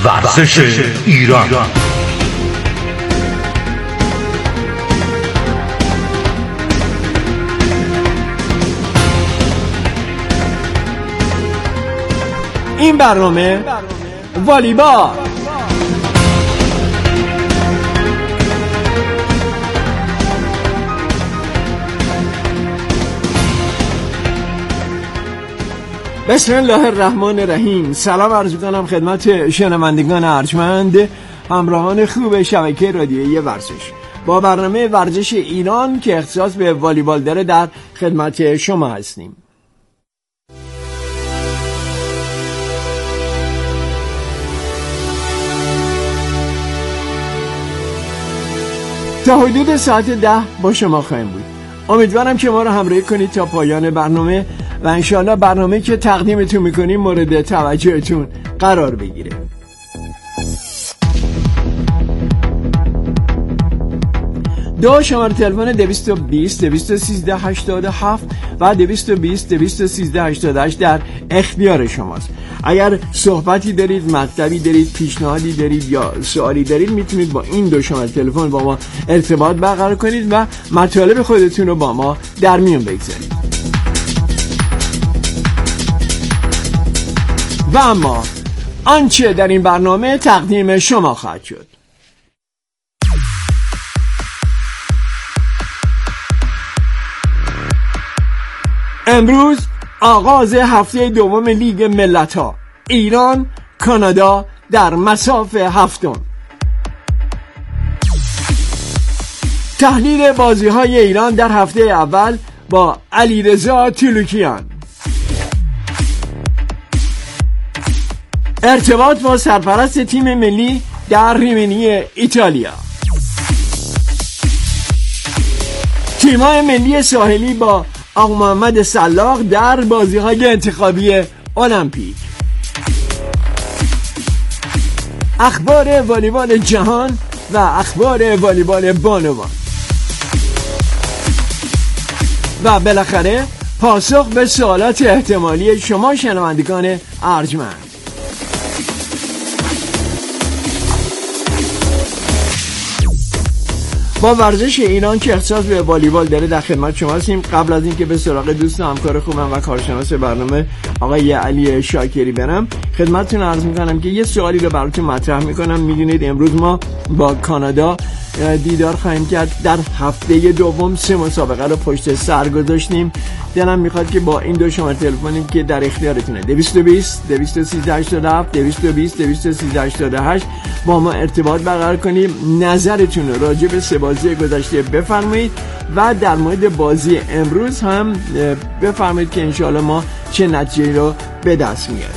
ورزش ایران. این برنامه والیبال. بسم الله الرحمن الرحیم. سلام عرض می‌کنم خدمت شنوندگان ارجمند همراهان خوب شبکه رادیویی ورزش با برنامه ورزش ایران که اختصاص به والیبال داره در خدمت شما هستیم. تا حدود ساعت 10 با شما خواهیم بود. امیدوارم که ما رو همراهی کنید تا پایان برنامه و انشاءالله برنامه که تقدیمتون میکنیم مورد توجهتون قرار بگیره. دو شماره تلفن 220 213 87 و 220 213 88 در اختیار شماست. اگر صحبتی دارید، مطلبی دارید، پیشنهادی دارید یا سوالی دارید میتونید با این دو شماره تلفن با ما ارتباط برقرار کنید و مطالب خودتون رو با ما در میون بگذارید. و اما آنچه در این برنامه تقدیم شما خواهد شد. امروز آغاز هفته دوم لیگ ملت‌ها ایران کانادا در مصاف هفتم. تحلیل بازی‌های ایران در هفته اول با علیرضا تلوکیان. ارتباط با سرپرست تیم ملی در ریمینی ایتالیا. تیم‌های ملی ساحلی با آقا محمد سلاق در بازی‌های انتخابی المپیک. اخبار والیبال جهان و اخبار والیبال بانوان. و بالاخره پاسخ به سوالات احتمالی شما شنوندگان ارجمند. با ورزش ایران که اختصاص به والیبال داره در خدمت شما هستیم. قبل از اینکه به سراغ دوست و همکار خوبم و کارشناس برنامه آقای علی شاکری برم، خدمتتون عرض میکنم که یه سوالی رو براتون مطرح میکنم. میدونید امروز ما با کانادا دیدار خواهیم کرد. در هفته دوم 3 مسابقه رو پشت سر گذاشتیم. دلم میخواد که با این دو شماره تلفنی که در اختیارتونه 220 213 87 220 213 88 با ما ارتباط برقرار کنیم. نظرتون رو راجع به 3 بازی گذشته بفرمایید و در مورد بازی امروز هم بفرمایید که انشاءالله ما چه نتیجه‌ای رو به دست میاریم.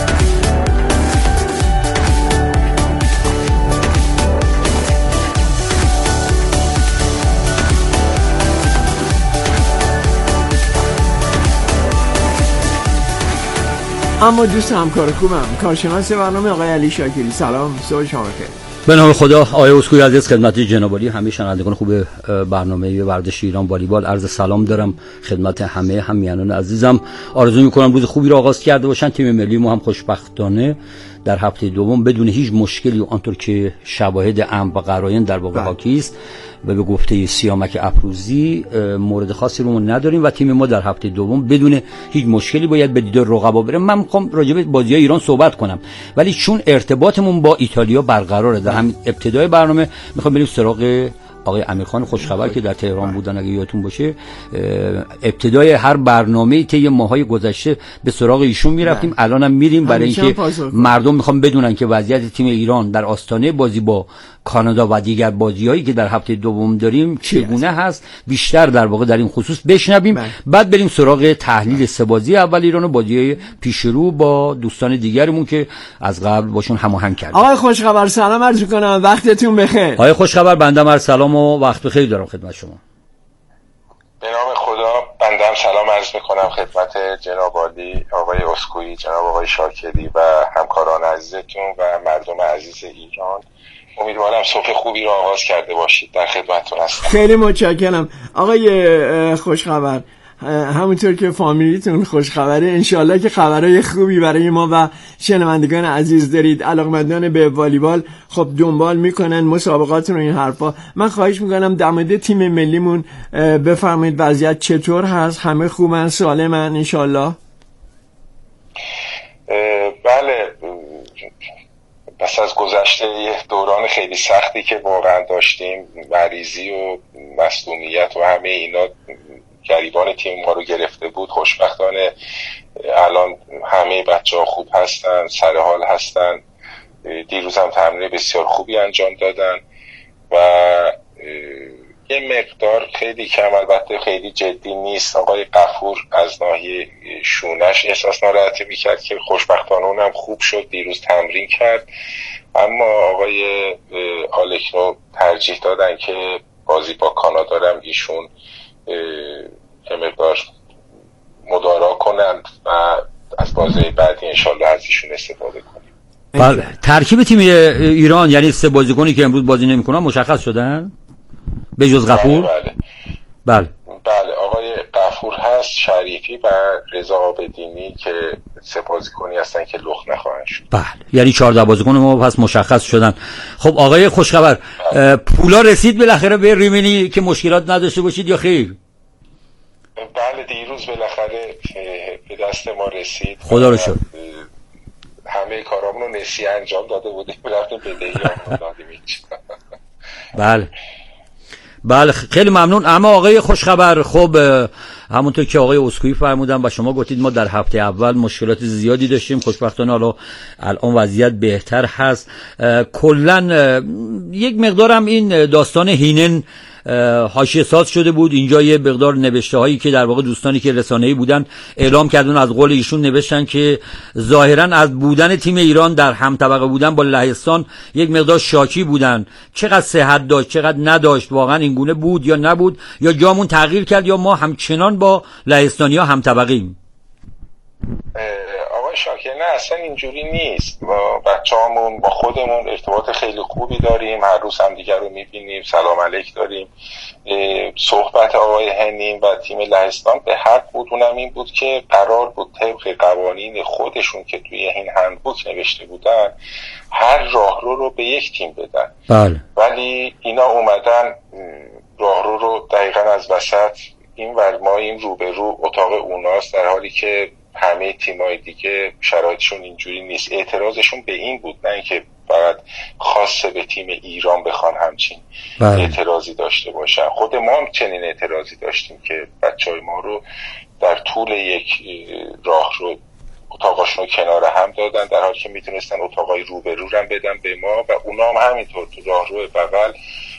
اما دوست همکار خوبم کارشناس برنامه آقای علی شاکری، سلام، صبح شما بخیر. به نام خدا. آقای اسکوئی عزیز، خدمت جناب عالی همه شنوندگان خوب برنامه ورزش ایران والیبال عرض سلام دارم خدمت همه همیهنان عزیزم. آرزو میکنم روز خوبی رو آغاز کرده باشن. تیم ملی ما هم خوشبختانه در هفته دوم بدون هیچ مشکلی و آنطور که شواهد امن و قرائن در واقع حاکی است و به گفته سیامک افروزی مورد خاصی رو نداریم و تیم ما در هفته دوم بدون هیچ مشکلی باید به دیدار رقبا بره. من میخوام راجع به بازی‌های ایران صحبت کنم، ولی چون ارتباطمون با ایتالیا برقراره در همین ابتدای برنامه میخوام بریم سراغ آقای امیرخان خوشخبر که در تهران بودن. اگه یادتون باشه ابتدای هر برنامه‌ای طی ماهای گذشته به سراغ ایشون میرفتیم، الانم میریم برای اینکه مردم میخوام بدونن که وضعیت تیم ایران در آستانه بازی با کانادا و دیگر بازی‌هایی که در هفته دوم داریم چگونه هست. بیشتر در واقع در این خصوص بشنویم، بعد بریم سراغ تحلیل 3 بازی اول ایران و بازی‌های پیشرو با دوستان دیگرمون که از قبل باشون هماهنگ کردیم. آقای خوشخبر سلام عرض می‌کنم، وقتتون بخیر. آقای خوشخبر بنده عرض سلام و وقت بخیر دارم خدمت شما. به نام خدا بنده هم سلام عرض می‌کنم خدمت جناب عالی آقای اسکوئی، جناب آقای شاکری و همکاران عزیزتون و مردم عزیز ایران. امیدوارم صبح خوبی رو آغاز کرده باشید. در خدمتتون هستم. خیلی متشکرم آقای خوشخبر. همونطور که فامیلیتون خوش خبره، انشالله که خبرهای خوبی برای ما و شنوندگان عزیز دارید. علاقمندان به والیبال خب دنبال میکنن مسابقات رو، این حرفا. من خواهش میکنم در مورد تیم ملیمون بفرمایید وضعیت چطور هست؟ همه خوبن، سالمن انشالله؟ بله، پس از گذشته یه دوران خیلی سختی که واقعا داشتیم، مریضی و مصدومیت و همه اینا گریبان تیم ما رو گرفته بود، خوشبختانه الان همه بچه‌ها خوب هستن، سر حال هستن. دیروز هم تمرین بسیار خوبی انجام دادن و یه مقدار خیلی کم، البته خیلی جدی نیست، آقای غفور از ناحیه شونش احساس ناراحتی میکرد که خوشبختانه اونم خوب شد، دیروز تمرین کرد. اما آقای آلکنو ترجیح دادن که بازی با کانادا هم ایشون یه مقدار مدارا کنند و از بازی بعدی انشالله از ایشون استفاده کنیم. بله، ترکیب تیم ایران یعنی 3 بازیکنی که امروز بازی نمی‌کنن مشخص شدن به جز غفور؟ بله آقای غفور هست، شریفی و رضا عابدینی که 3 بازیکنی هستن که لخت نخواهند شد. بله، یعنی 14 بازیکن ما پس مشخص شدن. خب آقای خوشخبر، پولا رسید بالاخره به ریمینی که مشکلات نداشته باشید یا خیر؟ بله، دیروز بالاخره به دست ما رسید، خدا رو شکر. همه کارامون رو نسیه انجام داده بودیم، رفتیم بدهیامون دادیم. بله خیلی ممنون. اما آقای خوشخبر، خب همونطور که آقای اسکوئی فرمودن و شما گفتید ما در هفته اول مشکلات زیادی داشتیم، خوشبختانه حالا الان وضعیت بهتر هست. کلا یک مقدارم این داستان هینن حاشیه ساز شده بود. اینجا یه مقدار نوشته هایی که در واقع دوستانی که رسانه‌ای بودن اعلام کردن، از قول ایشون نوشتن که ظاهرا از بودن تیم ایران در هم طبقه بودن با لهستان یک مقدار شاکی بودن. چقدر صحت داشت، چقدر نداشت، واقعا این گونه بود یا نبود، یا جامون تغییر کرد یا ما همچنان با لهستانی‌ها هم طبقه‌ایم؟ آقای شاکر، نه اصلا اینجوری نیست. با بچه‌هامون، با خودمون ارتباط خیلی خوبی داریم، هر روز هم دیگر رو میبینیم، سلام علیک داریم. صحبت آقای هنین و تیم لهستان به حق بود، اونم این بود که قرار بود طبق قوانین خودشون که توی این هندبوک نوشته بودن هر راهرو رو به یک تیم بدن. بله. ولی اینا اومدن راهرو رو دقیقاً از وسط این ور ماییم روبرو اتاق اوناست، در حالی که همه تیمای دیگه شرایطشون اینجوری نیست. اعتراضشون به این بود، نه اینکه فقط خاصه به تیم ایران بخوان همچین اعتراضی داشته باشن. خود ما هم چنین اعتراضی داشتیم که بچهای ما رو در طول یک راه رو اتاقاشون رو کنار هم دادن، در حالی که میتونستن اتاقای روبرو هم بدن به ما و اونا هم همینطور تو راه رو بغل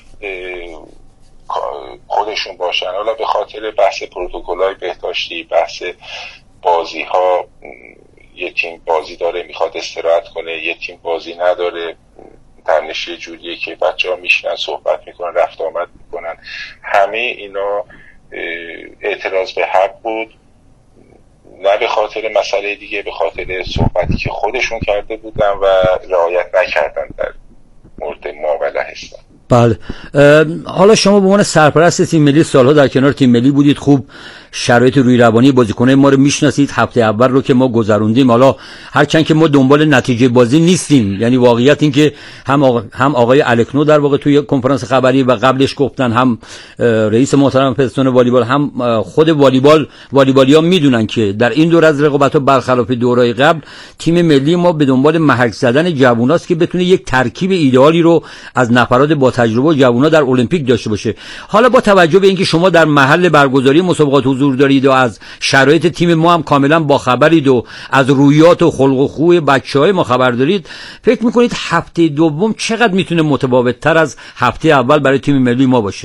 خودشون باشن. حالا به خاطر بحث پروتکل‌های بهداشتی، بحث بازی ها، یه تیم بازی داره میخواد استراحت کنه، یه تیم بازی نداره، تنش یه جوریه که بچه ها میشنن صحبت میکنن، رفت آمد میکنن، همه اینا اعتراض به حق بود، نه به خاطر مسئله دیگه، به خاطر صحبتی که خودشون کرده بودن و رعایت نکردن در مورد ما و لهستان. بله، حالا شما به عنوان سرپرست تیم ملی سالها در کنار تیم ملی بودید، خوب شرایط روی روانی بازیکنان ما رو میشناسید. هفته اول رو که ما گذروندیم، حالا هرچند که ما دنبال نتیجه بازی نیستیم، یعنی واقعیت این که هم آقای الکنو در واقع توی کنفرانس خبری و قبلش گفتن، هم رئیس محترم فدراسیون والیبال، هم خود والیبالیا میدونن که در این دور از رقابت‌ها برخلاف دورهای قبل تیم ملی ما به دنبال محک زدن جووناست که بتونه یک ترکیب ایدئالی رو از نفرات با تجربه و جوونا در المپیک داشته باشه. حالا با توجه به اینکه شما در محل برگزاری مسابقات حضور دارید و از شرایط تیم ما هم کاملا با خبرید و از رویات و خلق و خوی بچهای ما خبر دارید، فکر میکنید هفته دوم چقدر میتونه متفاوت تر از هفته اول برای تیم ملی ما باشه؟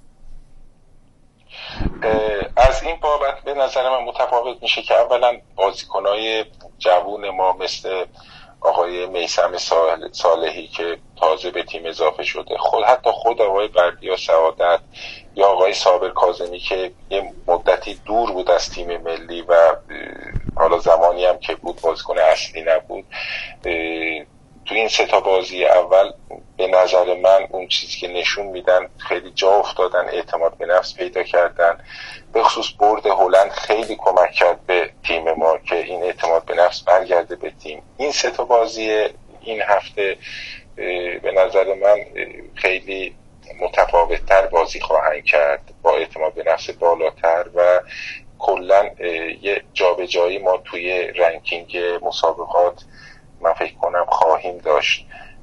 از این بابت به نظر من متفاوت میشه که اولا بازیکنای جوون ما مثل آقای میثم صالحی که تازه به تیم اضافه شده، حتی خود آقای بردیا سعادت یا آقای صابر کاظمی که یه مدتی دور بود از تیم ملی و حالا زمانی هم که بود بازیکن اصلی نبود، تو این 3 بازی اول به نظر من اون چیزی که نشون میدن خیلی جا افتادن، اعتماد به نفس پیدا کردن. به خصوص برد هلند خیلی کمک کرد به تیم ما که این اعتماد به نفس برگرده به تیم. این 3 بازی این هفته به نظر من خیلی متفاوت‌تر بازی خواهند کرد با اعتماد به نفس بالاتر و کلا یه جابجایی ما توی رنکینگ مسابقات من فکر کنم خواهیم داشت.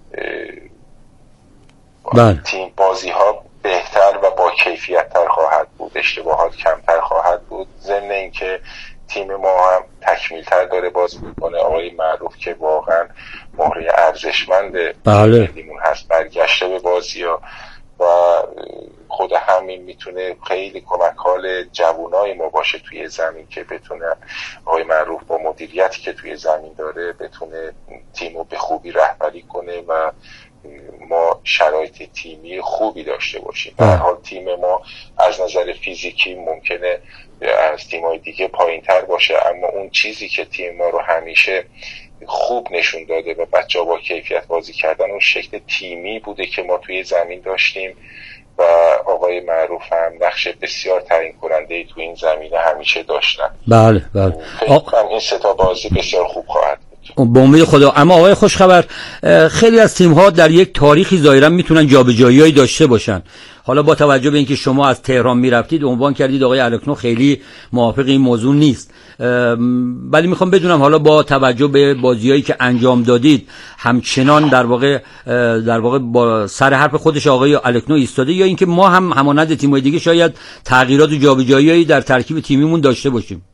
تیم بازی ها بهتر و با کیفیت تر خواهد بود، اشتباهات کمتر خواهد بود، ضمن اینکه تیم ما هم تکمیل تر داره بازی میکنه. آقای معروف که واقعا مهره ارزشمند لیمون هست برگشته به بازی ها و خود همین میتونه خیلی کمک حال جوانای ما باشه توی زمین که بتونه آقای معروف با مدیریتی که توی زمین داره بتونه تیمو به خوبی رهبری کنه و ما شرایط تیمی خوبی داشته باشیم. به هر حال تیم ما از نظر فیزیکی ممکنه از تیم‌های دیگه پایین‌تر باشه، اما اون چیزی که تیم ما رو همیشه خوب نشون داده و بچه‌ها با کیفیت بازی کردن اون شکل تیمی بوده که ما توی زمین داشتیم و آقای معروف هم نقش بسیار تعیین کننده تو این زمینه همیشه داشتن. بله. فکر کنم این 3 بازی بسیار خوب خواهد بود. با امید خدا. اما آقای خوشخبر، خیلی از تیم‌ها در یک تاریخی ظاهراً میتونن جابجایی‌هایی داشته باشن. حالا با توجه به اینکه شما از تهران میرفتید عنوان کردید آقای الکنو خیلی موافق این موضوع نیست، ولی میخوام بدونم حالا با توجه به بازیایی که انجام دادید همچنان در واقع با سر حرف خودش آقای الکنو ایستاده یا اینکه ما هم همانند تیم‌های دیگه شاید تغییرات و جابجایی‌هایی در ترکیب تیمیمون داشته باشیم؟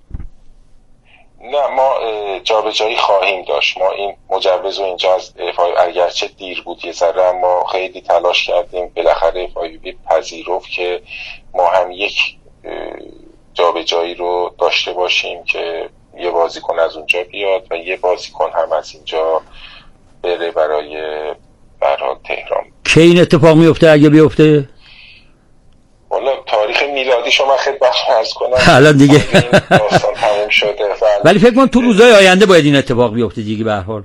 نه، ما جابجایی خواهیم داشت. ما این مجوز رو اینجا از اگرچه دیر بود یه ذره، اما خیلی تلاش کردیم، بالاخره FIVB پذیرفت که ما هم یک جابجایی رو داشته باشیم که یه بازیکن از اونجا بیاد و یه بازیکن هم از اینجا بره برای تهران. کی این اتفاق میفته اگه بیفته؟ والا تاریخ میلادی شما خدمت عرض کنم الان دیگه داستان تموم شده، ولی فکر کنم تو روزهای آینده باید این اتفاق بیفته دیگه. به هر حال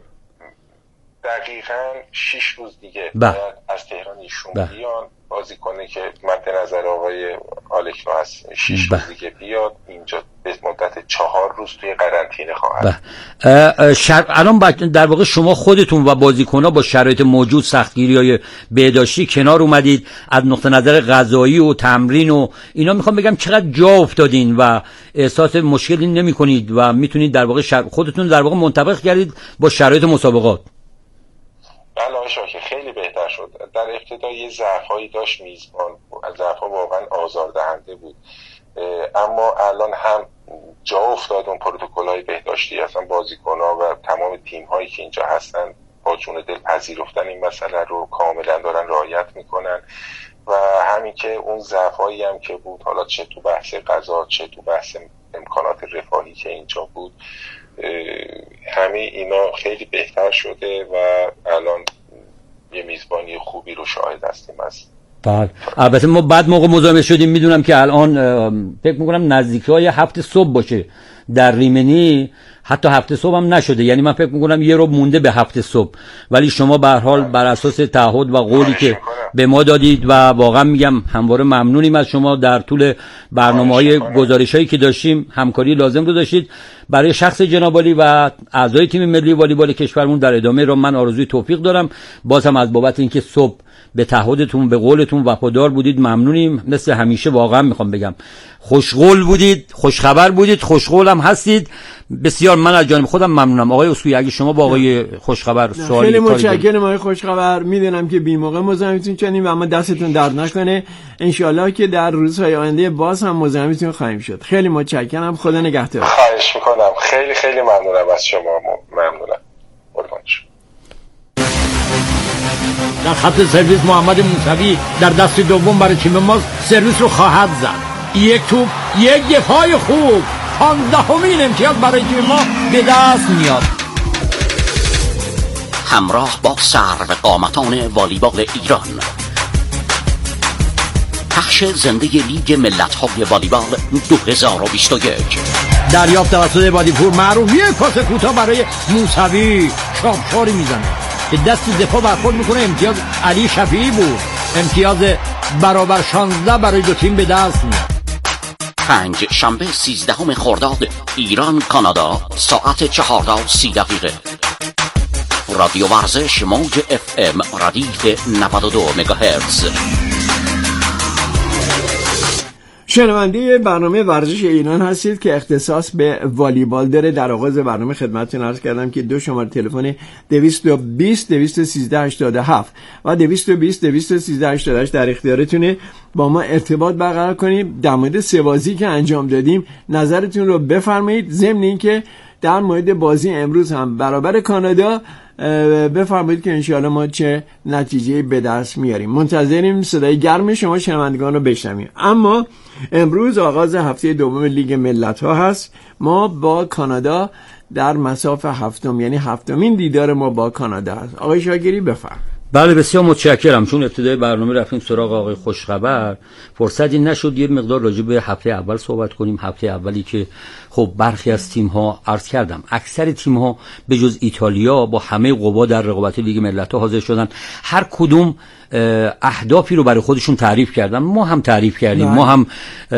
دقیقاً 6 روز دیگه باید از تهران ایشون بیان، بازیکنی که مد نظر آقای آلکنو هست 6 روز دیگه بیاد اینجا، به مدت 4 روز توی قرنطینه خواهد. الان در واقع شما خودتون و بازیکن‌ها با شرایط موجود سختگیری‌های بهداشتی کنار اومدید، از نقطه نظر غذایی و تمرین و اینا میخوام بگم چقدر جا افتادین و احساس مشکلی نمی‌کنید و میتونید در واقع خودتون در واقع منطبق کردید با شرایط مسابقات؟ بله آقای شاکر، خیلی بهتر شد. در ابتدا یه ضعف‌هایی داشت میزبان، ضعف‌ها واقعا آزاردهنده بود، اما الان هم جا افتاد اون پروتکل‌های بهداشتی، اصلا بازیکن‌ها و تمام تیم‌هایی که اینجا هستن با جون دل پذیرفتن این مسئله رو کاملا دارن رعایت میکنن و همین که اون ضعف‌هایی هم که بود، حالا چه تو بحث غذا چه تو بحث امکانات رفاهی که اینجا بود، همه اینا خیلی بهتر شده و الان یه میزبانی خوبی رو شاهد هستیم. بله، البته ما بعد موقع مزاحم شدیم، میدونم که الان فکر میکنم نزدیکای 7 صبح باشه در ریمنی، حتی 7 صبح هم نشده، یعنی من فکر میکنم یه رو مونده به 7 صبح، ولی شما به هر حال بر اساس تعهد و قولی که به ما دادید و واقعا میگم همواره ممنونیم از شما، در طول برنامه‌های گزارش‌هایی که داشتیم همکاری لازم رو داشتید. برای شخص جناب عالی و اعضای تیم ملی والیبال کشورمون در ادامه رو من آرزوی توفیق دارم. باز هم از بابت اینکه صبح به تعهدتون به قولتون وفادار بودید ممنونیم. مثل همیشه واقعا میخوام بگم خوشقول بودید، خوشخبر بودید، خوشقول هم هستید. بسیار من از جانب خودم ممنونم. آقای اسکوئی اگه شما با آقای خوشخبر سوالی خیلی متشکرم آقای خوشخبر، میدونم که بی موقع مزاحمتون شدیم و اما دستتون درد نکنه، ان که در روزهای آینده باز هم مزاحمتون خواهیم شد. خیلی متشکرم، خدا نگهدار. خواهش میکنم، خیلی خیلی ممنونم از شما، ممنونم. در خط سرویس محمد موسوی در دست دوم برای تیم ما سرویس رو خواهد زد. یک توپ، یک دفاع خوب، 15مین امتیاز برای تیم ما به دست میاد. همراه با سرو قامتان والیبال ایران، پخش زنده لیگ ملت‌های والیبال 2021. دریافت توسط بادیپور معروف، یک پاس کوتاه برای موسوی، چاپچاری میزنه. که دست دفاع برخورد میکنه امتیاز علی شفیعی بود. امتیاز برابر 16 برای دو تیم به دست میاد. 5 شنبه 13 خرداد ایران کانادا ساعت 14:30. رادیو ورزش موج FM ردیف 92 مگاهرتز. شنونده برنامه ورزش ایران هستید که اختصاص به والیبال داره. در آغاز برنامه خدمتتون عرض کردم که 2 شماره تلفن 220 213 87 و 220 213 88 در اختیارتونه. با ما ارتباط برقرار کنید، در مورد سه بازی که انجام دادیم نظرتون رو بفرمایید. ضمن اینکه در مورد بازی امروز هم برابر کانادا بفرمایید که انشاءالله ما چه نتیجه به دست میاریم. منتظریم صدای گرم شما شنوندگان رو بشنویم. اما امروز آغاز هفته دوم لیگ ملت‌ها هست. ما با کانادا در مساف هفتم، یعنی هفتمین دیدار ما با کانادا هست. آقای شاکری بفرمایید. بله بسیار متشکرم. چون ابتدای برنامه رفتیم سراغ آقای خوشخبر، فرصتی نشد یه مقدار راجع به هفته اول صحبت کنیم. هفته اولی که خب برخی از تیم‌ها عرض کردم اکثر تیم‌ها به جز ایتالیا با همه قوا در رقابت لیگ ملت‌ها حاضر شدن. هر کدوم اهدافی رو برای خودشون تعریف کردن، ما هم تعریف کردیم. ما هم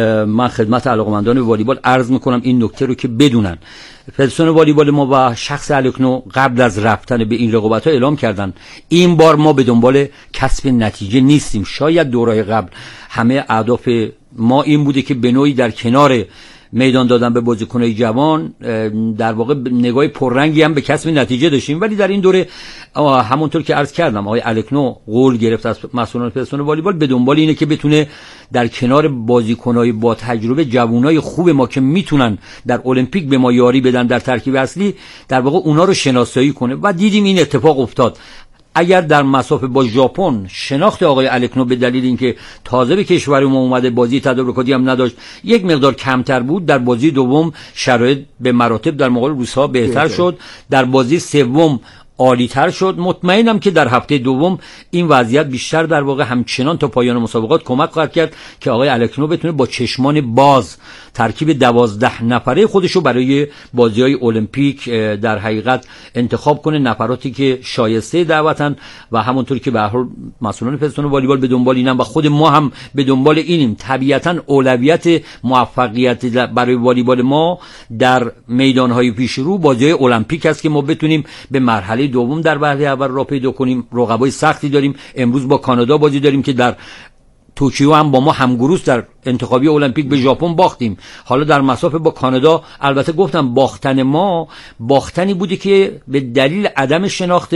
من خدمت علاقه‌مندان والیبال عرض می‌کنم این نکته رو که بدونن. فدراسیون والیبال ما و شخص الکنو قبل از رفتن به این رقابت‌ها اعلام کردن این بار ما به دنبال کسب نتیجه نیستیم. شاید دورهای قبل همه اهداف ما این بوده که به نوعی در کنار میدان دادن به بازیکن‌های جوان در واقع نگاه پررنگی هم به کسب نتیجه داشتیم، ولی در این دوره همونطور که عرض کردم آقای الکنو قول گرفت از مسئولان فدراسیون والیبال به دنبال اینه که بتونه در کنار بازیکن‌های با تجربه جوانای خوب ما که میتونن در المپیک به ما یاری بدن در ترکیب اصلی در واقع اونا رو شناسایی کنه و دیدیم این اتفاق افتاد. اگر در مسافه با ژاپن شناخت آقای الکنو به دلیل اینکه تازه به کشور ما اومده بازی تدارکاتی هم نداشت یک مقدار کمتر بود، در بازی دوم شرایط به مراتب در مقابل روس‌ها بهتر شد، در بازی سوم عالی‌تر شد. مطمئنم که در هفته دوم این وضعیت بیشتر در واقع همچنان تا پایان مسابقات کمک خواهد کرد که آقای الکنو بتونه با چشمان باز ترکیب 12 نفره خودش رو برای بازی‌های المپیک در حقیقت انتخاب کنه، نفراتی که شایسته دعوتن و همونطور که به هر حال مسئولان فدراسیون والیبال به دنبال اینن و خود ما هم به دنبال اینیم. طبیعتاً اولویت موفقیت برای والیبال ما در میدان‌های پیشرو بازی‌های المپیک است که ما بتونیم به مرحله دوم در وهله اول راه پیدا کنیم. رقبای سختی داریم. امروز با کانادا بازی داریم که در توکیو هم با ما همگروس در انتخابی المپیک به ژاپن باختیم. حالا در مسافه با کانادا البته گفتم باختن ما باختنی بوده که به دلیل عدم شناخت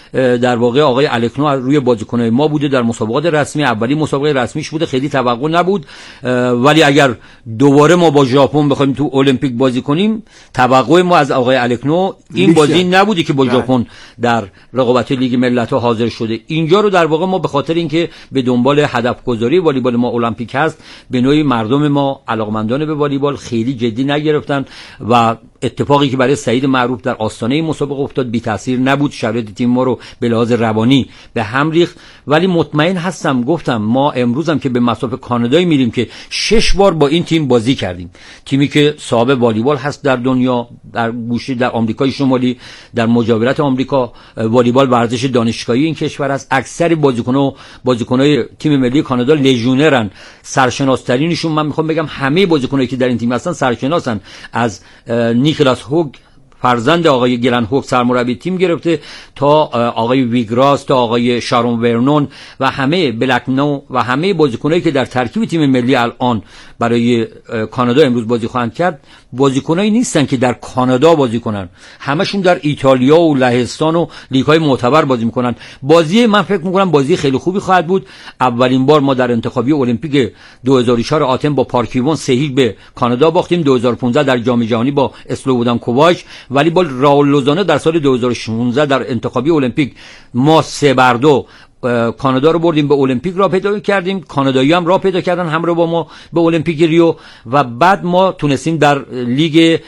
در واقع آقای الکنو روی بازیکن‌های ما بوده. در مسابقات رسمی اولی مسابقه رسمیش بوده، خیلی توقع نبود، ولی اگر دوباره ما با ژاپن بخوایم تو المپیک بازی کنیم توقع ما از آقای الکنو این بازی نبودی که با ژاپن در رقابت لیگ ملت‌ها حاضر شده. اینجا رو در واقع ما به خاطر اینکه به دنبال هدف گذاری والیبال ما المپیک هست به نوعی مردم ما علاقمندان به والیبال خیلی جدی نگرفتن و اتفاقی که برای سعید معروف در آستانه این مسابقه افتاد بی تاثیر نبود. شرایط تیم ما رو به لحاظ روانی به هم ریخت، ولی مطمئن هستم گفتم ما امروز هم که به مسافه کانادایی میریم که 6 بار با این تیم بازی کردیم، تیمی که صاحب والیبال هست در دنیا، در گوشه در آمریکای شمالی، در مجاورت آمریکا والیبال ورزش دانشگاهی این کشور است. اکثر بازیکن‌های تیم ملی کانادا لژیونرن، سرشناس‌ترینشون من میخوام بگم همه بازیکنایی که در این تیم هستن سرشناسن، از نیکلاس هوگ فرزند آقای گلن هوگ سرمربی تیم گرفته تا آقای ویگراس تا آقای شارون ورنون و همه بلکنو و همه بازیکنایی که در ترکیب تیم ملی الان برای کانادا امروز بازی خواهند کرد بازیکنایی نیستن که در کانادا بازی کنن، همشون در ایتالیا و لهستان و لیگ‌های معتبر بازی میکنن. بازی من فکر میکنم بازی خیلی خوبی خواهد بود. اولین بار ما در انتخابی المپیک 2004 آتن با پارکیوان 3-0 به کانادا باختیم، 2015 در جام جهانی با اسلوودان کوواچ، ولی با راول لوزانو در سال 2016 در انتخابی المپیک ما 3-2 کانادا رو بردیم به المپیک راه پیدا کردیم. کانادایی هم راه پیدا کردن همراه با ما به المپیک ریو و بعد ما تونستیم در لیگ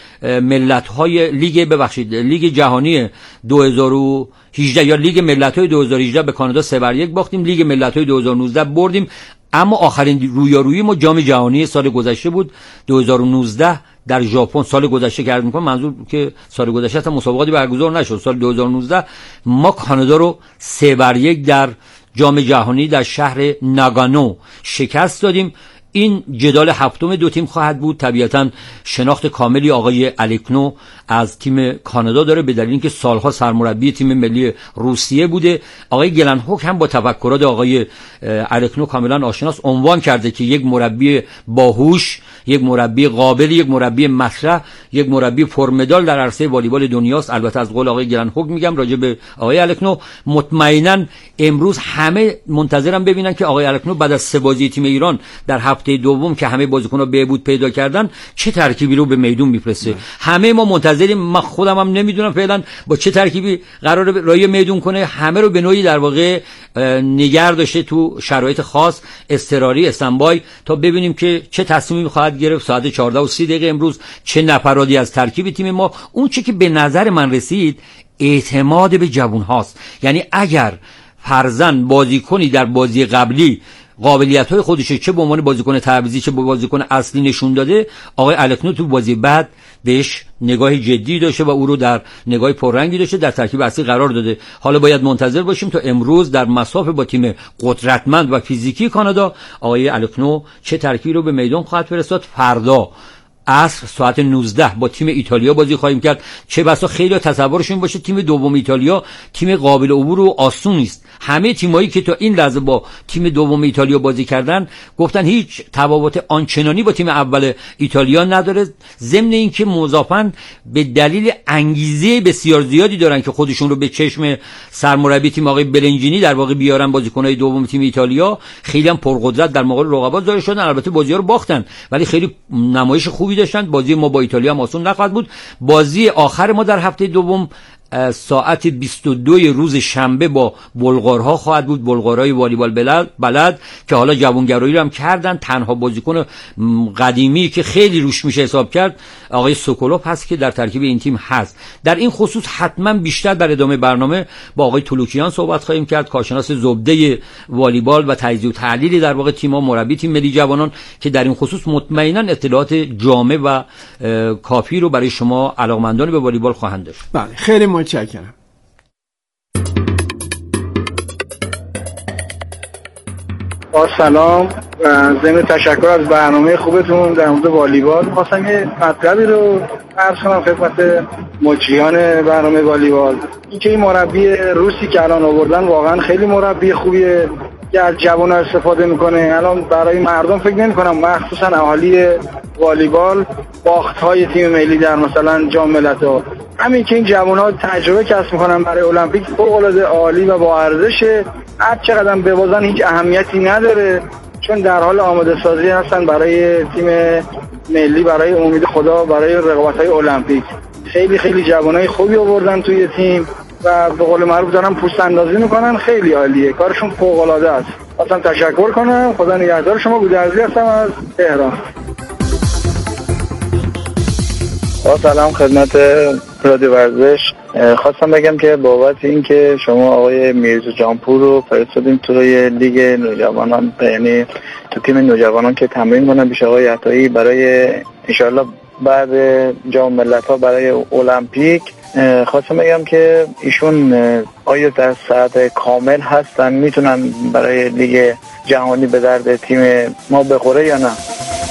ملت‌های لیگ جهانی 2018 یا لیگ ملت‌های 2018 به کانادا 3-1 باختیم. لیگ ملت‌های 2019 بردیم، اما آخرین رویارویی ما جام جهانی سال گذشته بود 2019 در ژاپن سال گذشته کرد میکنم، منظور که سال گذشته اصلا مسابقاتی برگزار نشد، سال 2019 ما کانادا رو 3-1 در جام جهانی در شهر ناگانو شکست دادیم. این جدال هفتم دو تیم خواهد بود. طبیعتاً شناخت کاملی آقای الکنو از تیم کانادا داره به دلیل اینکه سالها سرمربی تیم ملی روسیه بوده. آقای گلن هوک هم با تفکرات آقای الکنو کاملا آشناست. عنوان کرده که یک مربی باهوش، یک مربی قابل، یک مربی مطرح، یک مربی پرمدال در عرصه والیبال دنیاست. البته از قول آقای گلن هوک میگم راجع به آقای الکنو. مطمئنا امروز همه منتظرم ببینن که آقای الکنو بعد از 3 بازی تیم ایران در هفته دوم که همه بازیکن‌ها بهبود پیدا کردن چه ترکیبی رو به میدون میفرسته. همه ما منتظریم. من خودم هم نمیدونم فعلا با چه ترکیبی قراره رای میدون کنه. همه رو به نوعی در واقع نگار داشته تو شرایط خاص، اضطراری، استنبای، تا ببینیم که چه تصمیمی خواهد گرفت. ساعت 14:30 امروز چه نفرادی از ترکیب تیم ما. اون چه که به نظر من رسید اعتماد به جوان هاست. یعنی اگر فرضاً بازیکنی در بازی قبلی قابلیت‌های خودش چه به عنوان بازیکن تعویضی چه به بازیکن اصلی نشون داده، آقای الکنو تو بازی بعد بهش نگاه جدی داشته و او رو در نگاه پررنگی داشته، در ترکیب اصلی قرار داده. حالا باید منتظر باشیم تا امروز در مصاف با تیم قدرتمند و فیزیکی کانادا آقای الکنو چه ترکیبی رو به میدان خواهد فرستاد. فردا عصر ساعت 19 با تیم ایتالیا بازی خواهیم کرد. چه بسا خیلی تصورشون باشه تیم دوم ایتالیا تیم قابل عبور و آسون نیست. همه تیمایی که تا این لحظه با تیم دوم ایتالیا بازی کردن گفتن هیچ تفاوت آنچنانی با تیم اول ایتالیا نداره، ضمن اینکه مضافاً به دلیل انگیزه بسیار زیادی دارن که خودشون رو به چشم سرمربی تیم آقای بلنجینی در واقع بیارن بازیکن‌های دوم تیم ایتالیا. خیلی هم پرقدرت در مقابل رقبا ظاهر شدن. البته بازی‌ها رو باختن ولی خیلی نمایش خوبی داشتن. بازی ما با ایتالیا هم آسون نخواهد بود. بازی آخر ما در هفته دوم ساعت 22 روز شنبه با بلغارها خواهد بود. بلغارهای والیبال بلد که حالا جوانگرایی رو هم کردن. تنها بازیکن قدیمی که خیلی روش میشه حساب کرد آقای سوکولوف هست که در ترکیب این تیم هست. در این خصوص حتما بیشتر در ادامه برنامه با آقای تولوکیان صحبت خواهیم کرد، کارشناس زبده والیبال و تجزیه و تحلیل در واقع تیم‌ها، مربی تیم ملی جوانان، که در این خصوص مطمئنا اطلاعات جامع و کافی رو برای شما علاقه‌مندان به والیبال خواهند داشت. بله، خیلی متشکرم. با سلام و ضمن تشکر از برنامه خوبتون در مورد والیبال، خواستم یه مطلبی رو عرض کنم خدمت مجریان برنامه والیبال. اینکه این مربی روسی که الان آوردن واقعا خیلی مربی خوبیه که از جوان‌ها استفاده میکنه. الان برای مردم فکر نمی‌کنم، مخصوصا اهالی والیبال، باخت‌های تیم ملی در مثلا جام ملت‌ها، همین که این جوان‌ها تجربه کسب می‌کنن برای المپیک فوق‌العاده عالی و با ارزشه. هر چقدر ببازن هیچ اهمیتی نداره، چون در حال آماده سازی هستن برای تیم ملی، برای امید خدا، برای رقابت‌های المپیک. خیلی خیلی جوانای خوبی آوردن توی تیم و به قول معروف دارن پوست اندازی میکنن. خیلی عالیه، کارشون فوق‌العاده است. خواستم تشکر کنم. خدا نگهدار شما. بودرزی هستم از تهران. با سلام خدمت رادیو ورزش. خواستم بگم که بابت این که شما آقای میرزا جانپور رو فرستادیم توی لیگ نوجوانان، یعنی تو تیم نوجوانان که تمرین کنن پیش آقای عطایی برای انشالله بعد جام ملت‌ها برای المپیک، خواستم بگم که ایشون آیا در ساعت کامل هستن، میتونن برای لیگ جهانی به درد تیم ما بخوره یا نه؟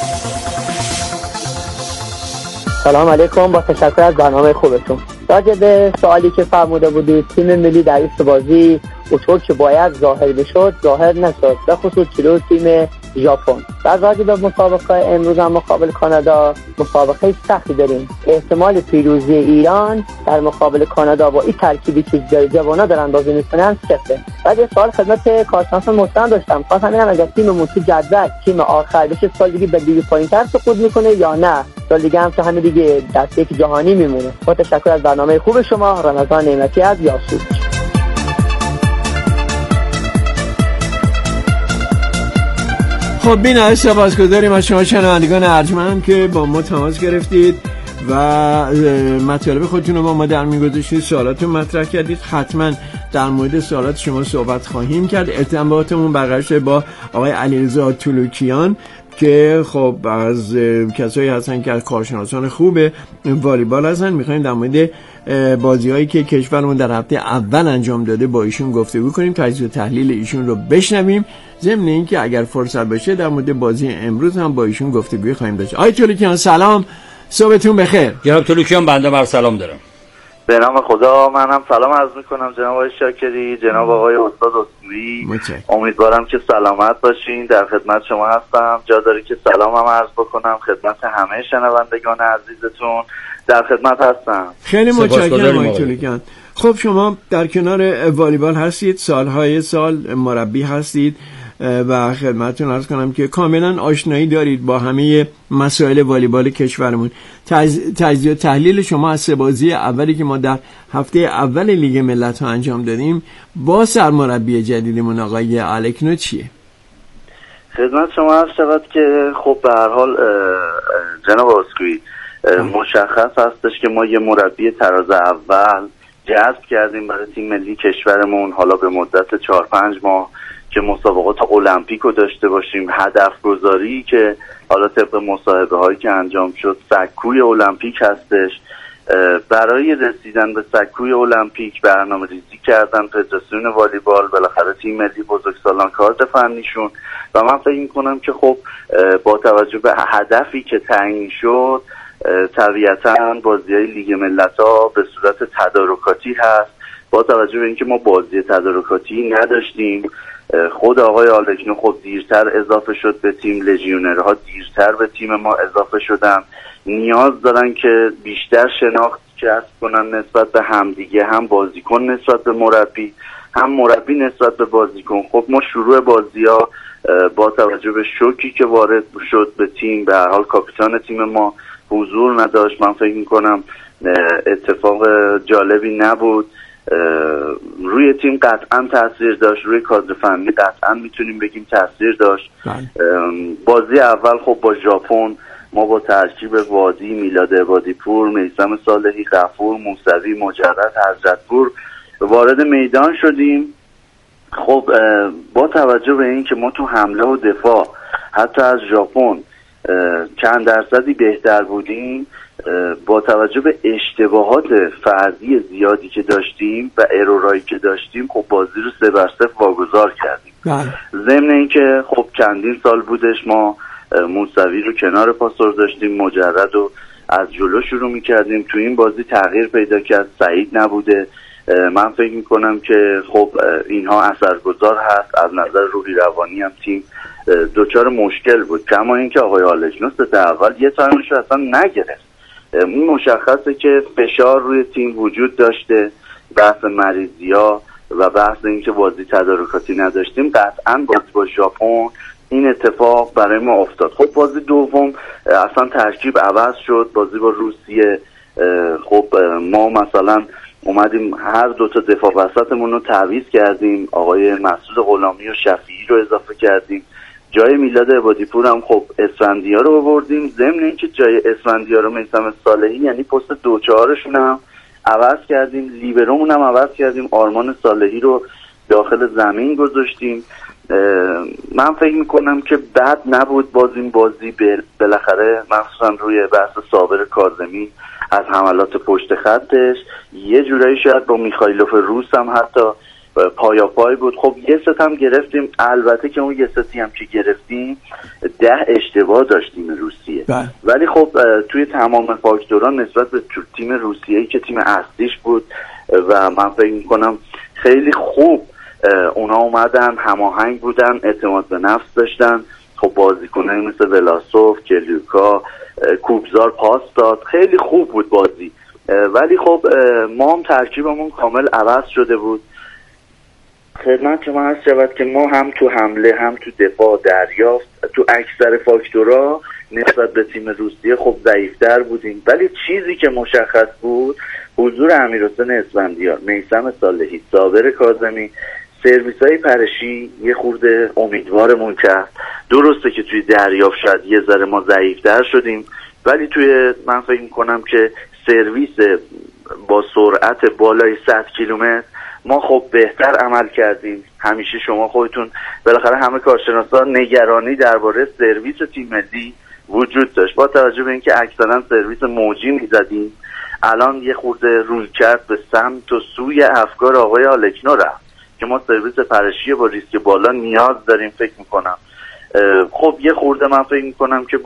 سلام علیکم، با تشکر از برنامه خوبتون. راجع به سوالی که فرموده بودید، تیم ملی در این بازی اونطور که باید ظاهر بشد ظاهر نشد، به خصوص جلو تیم ژاپن. در راجع به مسابقه امروز هم مقابل کانادا مسابقه سختی داریم. احتمال پیروزی ایران در مقابل کانادا با این ترکیبی که جوان‌ها دارن بازی می‌کنن صفره. بعد یه سوال خدمت کارشناس محترم داشتم. خواستم ببینم اگر تیممون تو جدول تیم آخر بشه سال دیگه به لیگ پایین‌تر سقوط می‌کنه یا نه سال دیگه هم تو همین دیگه دسته یک جهانی میمونه. با تشکر از برنامه خوب شما. رمضان نعمتی از یاسوج. خب بی‌نهایت سپاسگزاریم از شما شنوندگان ارجمند که با ما تماس گرفتید و مطالب خودتون رو با ما در میون گذاشتید، سوالاتون مطرح کردید. حتما در مورد سوالات شما صحبت خواهیم کرد. ارتباطمون برقرار شده با آقای علیرضا تولوکیان که خب از کسایی هستن که از کارشناسان خوب والیبال هستن. میخوایم در مورد بازی‌هایی که کشورمون در هفته اول انجام داده با ایشون گفتگو کنیم، تجزیه و تحلیل ایشون رو بشنویم، ضمن اینکه اگر فرصت باشه در مورد بازی امروز هم با ایشون گفتگو خواهیم داشت. آقای تولوکیان سلام، صبحتون بخیر. جناب تولوکیان بنده بر سلام دارم. به نام خدا، من هم سلام عرض میکنم جناب آقای شاکری، جناب آقای استاد اسکویی. امیدوارم که سلامت باشین. در خدمت شما هستم. جا داره که سلام هم عرض بکنم خدمت همه شنوندگان عزیزتون. در خدمت هستم. خیلی متشکرم آقای تولوکیان. خب شما در کنار والیبال هستید، سالهای سال مربی هستید و خدمتتون عرض کنم که کاملا آشنایی دارید با همه مسائل والیبال کشورمون. تجزیه و تحلیل شما از سه بازی اولی که ما در هفته اول لیگ ملت‌ها انجام دادیم با سرمربی جدیدمون آقای الکنو چیه؟ خدمت شما عرض شود که خب به هر حال جناب اسکویی مشخص هستش که ما یه مربی طراز اول جذب کردیم برای تیم ملی کشورمون، حالا به مدت 4-5 ماه که مسابقات المپیک رو داشته باشیم. هدف گذاری که حالا طبق مصاحبه هایی که انجام شد سکوی المپیک هستش. برای رسیدن به سکوی المپیک برنامه ریزی کردن فدراسیون والیبال، بالاخره تیم ملی بزرگسالان کارت فنیشون، و من فکر میکنم که خب با توجه به هدفی که تعیین شد طبیعتاً بازی‌های لیگ ملت‌ها به صورت تدارکاتی هست. با توجه به اینکه ما بازی تدارکاتی نداشتیم، خود آقای آلکنو خب دیرتر اضافه شد به تیم، لژیونرها دیرتر به تیم ما اضافه شدن، نیاز دارن که بیشتر شناخت کسب کنن نسبت به همدیگه، هم بازیکن نسبت به مربی، هم مربی نسبت به بازیکن. خب ما شروع بازی‌ها با توجه به شوکی که وارد شد به تیم، به هر حال کاپیتان تیم ما حضور نداشت. من فکر می‌کنم اتفاق جالبی نبود. روی تیم قطعا تاثیر داشت، روی کادر فنی قطعا میتونیم بگیم تاثیر داشت. بازی اول خب با ژاپن ما با ترکیب وادی، میلاد عبادی‌پور، میثم صالحی، غفور، موسوی، مجرد، حضرت‌پور وارد میدان شدیم. خب با توجه به این که ما تو حمله و دفاع حتی از ژاپن چند درصدی بهتر بودیم، با توجه به اشتباهات فردی زیادی که داشتیم و ارورایی که داشتیم، خب بازی رو 3-0 واگذار کردیم. ضمن اینکه خب چندین سال بودش ما موسوی رو کنار پاسور داشتیم، مجرد رو از جلو شروع میکردیم. تو این بازی تغییر پیدا کرد، سعید نبوده. من فکر میکنم که خب اینها اثرگذار هست. از نظر روحی روانی هم تیم دوچار مشکل بود، کما اینکه آقای آلکنو ست اول یه تایمش رو اصلا نگرفت. این مشخصه که فشار روی تیم وجود داشته، بحث مریضی‌ها و بحث اینکه بازی تدارکاتی نداشتیم. قطعاً با ژاپن این اتفاق برای ما افتاد. خب بازی دوم اصلا ترکیب عوض شد. بازی با روسیه خب ما مثلا اومدیم هر دو تا دفاع وسطمون رو تعویض کردیم، آقای مسعود غلامی و شفیعی رو اضافه کردیم، جای میلاد عبادی‌پور هم خب اسفندیار رو آوردیم. ضمن اینکه جای اسفندیار رو میثم صالحی یعنی پست 2-4شون هم عوض کردیم، لیبرومون هم عوض کردیم، آرمان صالحی رو داخل زمین گذاشتیم. من فکر میکنم که بد نبود این بازی بالاخره مخصوصا روی بحث صابر کاظمی از حملات پشت خطش یه جورایی شاید با میخایلوف روس هم حتی پای بود. خب یه ست هم گرفتیم، البته که اون یه ستی هم که گرفتیم 10 اشتباه داشتیم روسیه، ولی خب توی تمام فاکتورها نسبت به تیم روسیه‌ای که تیم اصلیش بود و من فکر میکنم خیلی خوب اونا اومدن، هماهنگ بودن، اعتماد به نفس داشتن. خب بازیکنایی مثل ولاسوف، کلیوکا، کوبزار پاس داد، خیلی خوب بود بازی. ولی خب ما هم ترکیبمون کامل عوض شده بود. خدمت شما هست شود که ما هم تو حمله هم تو دفاع دریافت تو اکثر فاکتورها نسبت به تیم روسیه خب ضعیف‌تر بودیم، ولی چیزی که مشخص بود حضور امیرحسین اسفندیار، میثم صالحی، صابر کاظمی، سرویس‌های پرشی یه خورده امیدوارمون کرد. درسته که توی دریافت شاید یه ذره ما ضعیف‌تر شدیم، ولی توی من فکر می‌کنم که سرویس با سرعت بالای 100 کیلومتر ما خب بهتر عمل کردیم. همیشه شما خودتون بالاخره همه کارشناسا نگرانی درباره سرویس تیم ملی وجود داشت. با توجه به اینکه اکثرا سرویس موجی میزدیم، الان یه خورده روی کرد به سمت و سوی افکار آقای آلکنو رفت که ما سرویس پرشی با ریسک بالا نیاز داریم. فکر میکنم خب یه خورده من فکر میکنم که